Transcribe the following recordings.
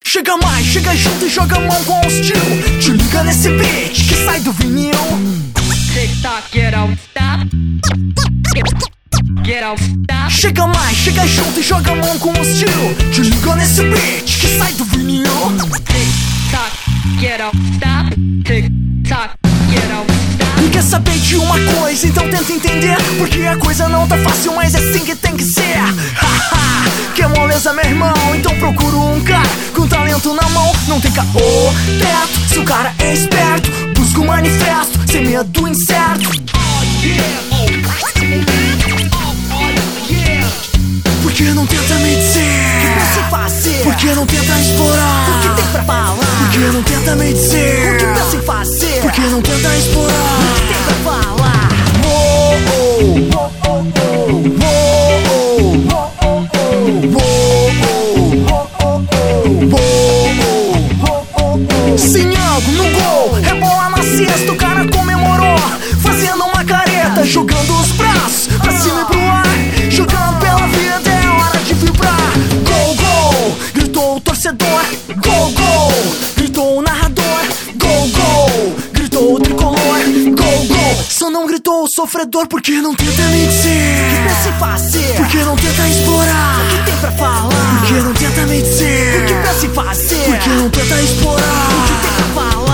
Chega mais, chega junto e joga a mão com estilo. Te liga nesse beat que sai do vinil. TikTok, get on, stop. Get on, stop. Chega mais, chega junto e joga a mão com estilo. Te liga nesse beat que sai do vinil. TikTok, get on, stop. TikTok, get on, stop. E quer saber de uma coisa, então tenta entender. Porque a coisa não tá fácil, mas é assim que tem que ser. Haha, que moleza, meu irmão. Então procura um cara com talento na mão. Não tem caô, teto, se o cara é esperto. Busca um manifesto, sem medo incerto. Por que não tenta me dizer que pensa em fazer? Por que não tenta explorar O que tem pra falar? Por que não tenta me dizer O que pensa em fazer? Por que não tenta explorar O que tem pra falar? Sem algo no gol, rebola na cesta, o cara comemorou, fazendo uma careta, jogando os braços pra cima e pro ar, jogando pela vida, é hora de vibrar. Gol, gol, gritou o torcedor. Gol, gol, gritou o narrador. Gol, gol, gritou o tricolor. Gol, gol, só não gritou o sofredor. Porque não tenta me dizer Que pensa em fazer? Por que não tenta explorar O que tem pra falar? Por que não tenta me dizer O que pensa em fazer? Por que não tenta explorar O que tem pra falar?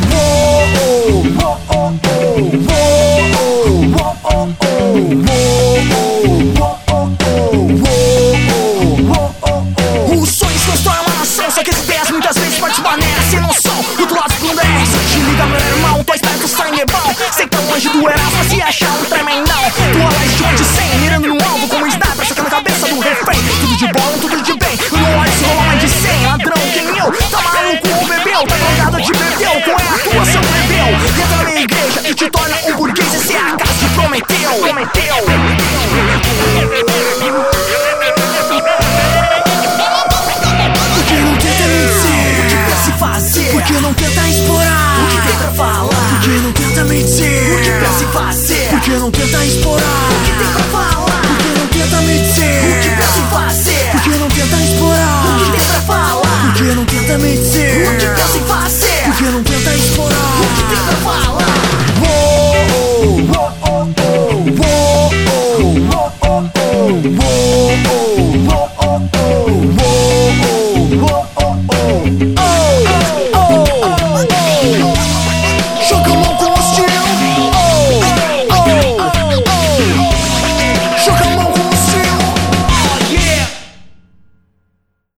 Os sonhos constroem uma nação, só que as ideias muitas vezes permanecem não são. Do lado do 10, te liga meu irmão, tô esperto, sangue é bom. Sei que tá longe do Erasmo, se achar um tremendão. Tua leste de 100, mirando no alvo como sniper, sacando a cabeça do refém. Tudo de bola, tudo de bem, no olho se rola mais de 100. Ladrão que eu, tá maluco ou bebeu, tá drogado de bebeu. Qual é a tua, seu plebeu? Entra na minha igreja e te torna um burguês. Esse é a casa que prometeu. Por que não tenta me dizer O que pensa em fazer? Por que não tenta explorar O que tem pra falar? Por que não tenta me dizer O que pensa em fazer? Por que não tenta explorar